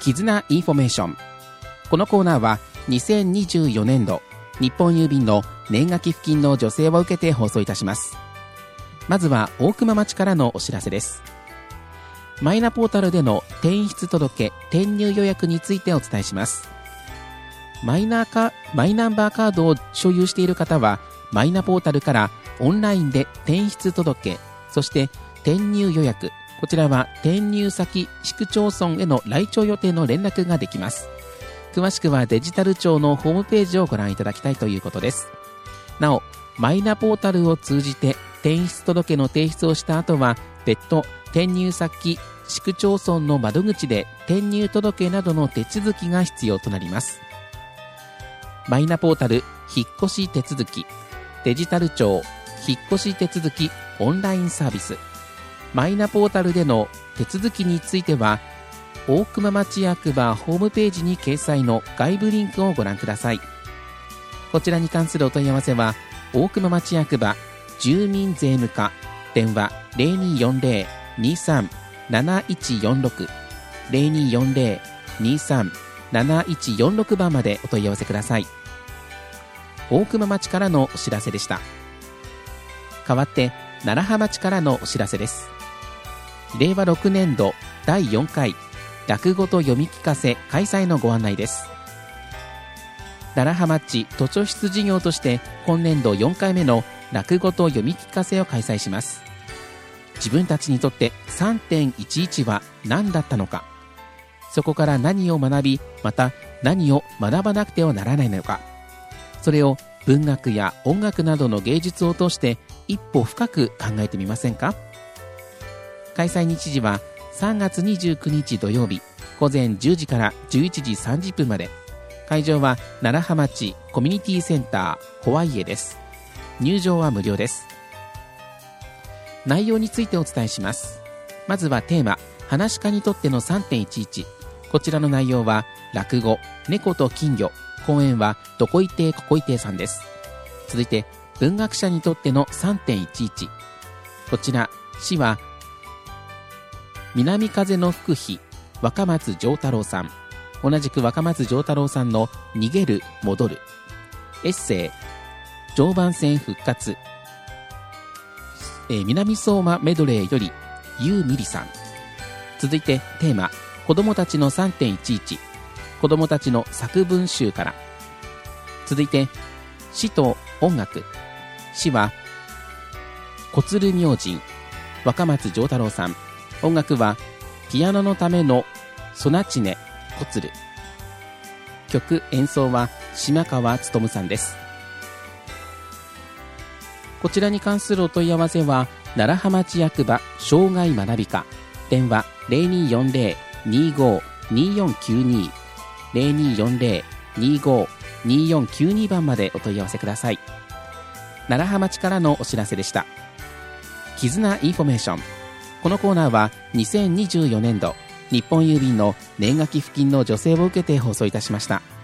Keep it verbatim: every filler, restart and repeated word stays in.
絆インフォメーション。このコーナーはにせんにじゅうよねんど日本郵便の年賀寄付金の助成を受けて放送いたします。まずは大熊町からのお知らせです。マイナポータルでの転出届、転入予約についてお伝えします。マイナーかマイナンバーカードを所有している方は、マイナポータルからオンラインで転出届、そして転入予約、こちらは転入先市区町村への来庁予定の連絡ができます。詳しくはデジタル庁のホームページをご覧いただきたいということです。なお、マイナポータルを通じて転出届の提出をした後は、別途転入先市区町村の窓口で転入届などの手続きが必要となります。マイナポータル引っ越し手続き、デジタル庁引っ越し手続きオンラインサービス、マイナポータルでの手続きについては、大熊町役場ホームページに掲載の外部リンクをご覧ください。こちらに関するお問い合わせは、大熊町役場住民税務課、電話 ゼロにーよんゼロ にーさん なないちよんろく ゼロにーよんゼロ にーさん なないちよんろく 番までお問い合わせください。大熊町からのお知らせでした。代わって楢葉町からのお知らせです。れいわろくねんどだいよんかい落語と読み聞かせ開催のご案内です。楢葉町図書室事業として今年度よんかいめの落語と読み聞かせを開催します。自分たちにとって さんてんいちいち は何だったのか、そこから何を学び、また何を学ばなくてはならないのか、それを文学や音楽などの芸術を通して一歩深く考えてみませんか。開催日時はさんがつにじゅうくにち土曜日ごぜんじゅうじからじゅういちじさんじゅっぷんまで。会場は楢葉町コミュニティセンターホワイエです。入場は無料です。内容についてお伝えします。まずはテーマ、噺家にとっての さんてんいちいち。 こちらの内容は落語猫と金魚、講演はどこいていここいていさんです。続いて文学者にとっての さんてんいちいち。 こちら詩は南風の吹く日、若松丈太郎さん。同じく若松丈太郎さんの逃げる戻る。エッセイ常磐線復活、えー、南相馬メドレーよりゆうみりさん。続いてテーマ、子どもたちの さんてんいちいち。 子どもたちの作文集から。続いて詩と音楽。詩は小鶴明神、若松丈太郎さん。音楽はピアノのためのソナチネ小鶴。曲演奏は島川勉さんです。こちらに関するお問い合わせは楢葉町役場障害学び課、電話 ゼロにーよんゼロ にーごー にーよんきゅうに ゼロにーよんゼロ にーごー にーよんきゅうに 番までお問い合わせください。楢葉町からのお知らせでした。絆インフォメーション。このコーナーはにせんにじゅうよねんど日本郵便の年賀寄付金の助成を受けて放送いたしました。